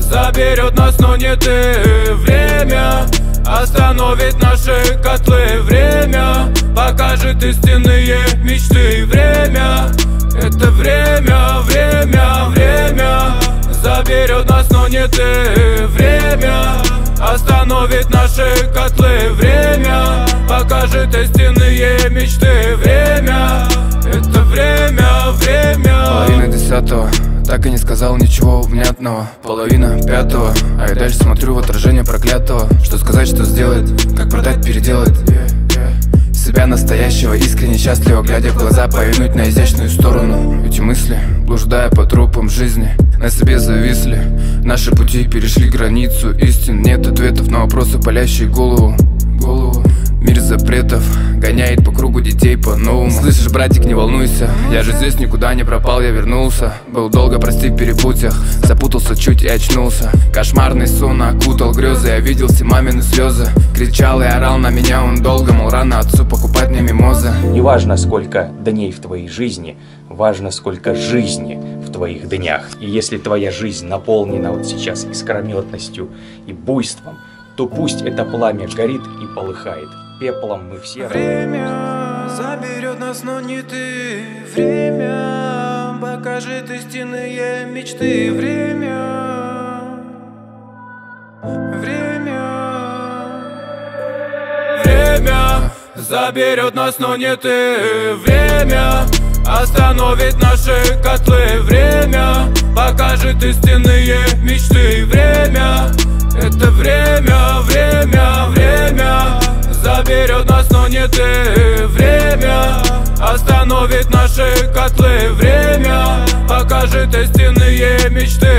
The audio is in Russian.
заберет нас, но не ты. Время остановит наши котлы. Время покажет истинные мечты. Время — это время, время, время заберет нас, но не ты. Время остановит наши котлы. Время покажет истинные мечты. Время — это время, время. Половина десятого, так и не сказал ничего внятного. Половина пятого, а я дальше смотрю в отражение проклятого. Что сказать, что сделать, как продать, переделать себя настоящего, искренне счастливо, глядя в глаза, повернуть на изящную сторону. Эти мысли, блуждая по тропам жизни, на себе зависли. Наши пути перешли границу истин. Нет ответов на вопросы, палящие голову. Мир запретов гоняет по кругу детей по-новому. Слышишь, братик, не волнуйся, я же здесь никуда не пропал, я вернулся. Был долго, прости, в перепутьях, запутался чуть и очнулся. Кошмарный сон окутал грезы, я видел все мамины слезы. Кричал и орал на меня он долго, мол, рано отцу покупать мне мимозы. Не важно, сколько дней в твоей жизни, важно, сколько жизни в твоих днях. И если твоя жизнь наполнена вот сейчас искрометностью и буйством, то пусть это пламя горит и полыхает. Пеплом мы все. Время заберет нас, но не ты. Время покажет истинные мечты. Время заберет нас, но не ты. Время остановит наши котлы. Время покажет истинные мечты. Время — это время, время, время заберет нас, но не ты. Время остановит наши котлы. Время покажет истинные мечты.